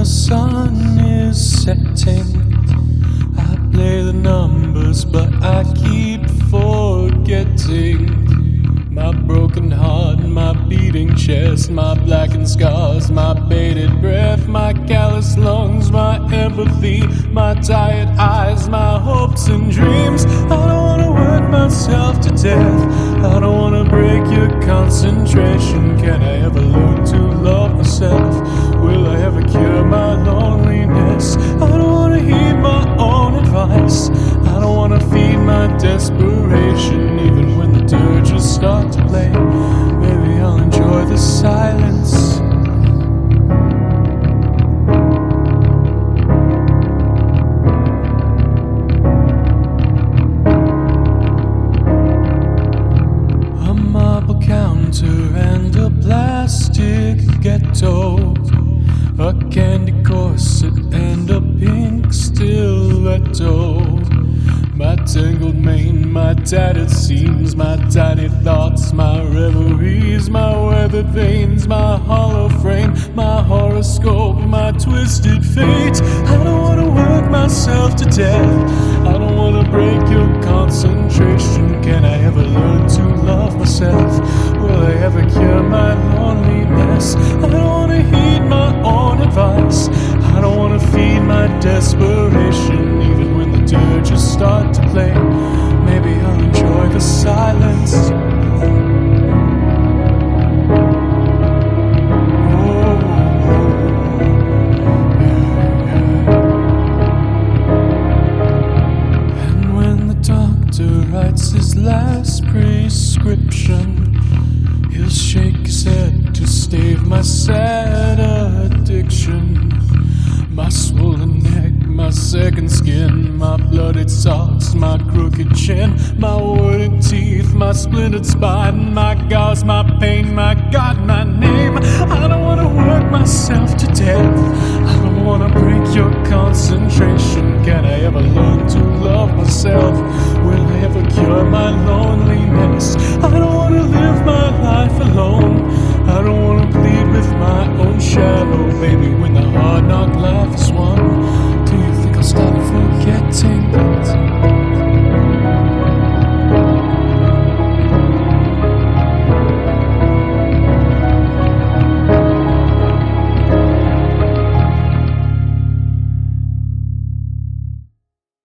the sun is setting, I play the numbers, but I keep forgetting. My broken heart, my beating chest, my blackened scars, my bated breath, my callous lungs, my empathy, my tired eyes, my hopes and dreams. I don't wanna work myself to death, I don't wanna break your concentration. Can I ever learn to love myself? Will I ever cure my loneliness? I don't wanna heed my own advice, I don't wanna feed my desperation. Even when the dirges start to play, maybe I'll enjoy the silence. A marble counter and a plastic ghetto, a candy corset and a pink stiletto. My tangled mane, my tattered seams, my tiny thoughts, my reveries, my weathered veins, my hollow frame, my horoscope, my twisted fate. I don't wanna work myself to death, I don't wanna break your concentration. Can I ever learn to love myself? Will I ever cure my loneliness? I don't wanna heed my own advice, I don't wanna feed my desperation. Even when the dirges start to play, maybe I'll enjoy the silence. And when the doctor writes his last prescription, he'll shake his head to stave my sad addiction. My swollen neck, my second skin, my blooded socks, my crooked chin, my wooden teeth, my splintered spine, my gauze, my pain, my God, my name. I don't wanna work myself to death, I don't wanna break your concentration. Can I ever learn to love myself? Will I ever cure my loneliness? I don't wanna live my life alone, I don't wanna bleed with my own shadow. Baby, when the hard knock lies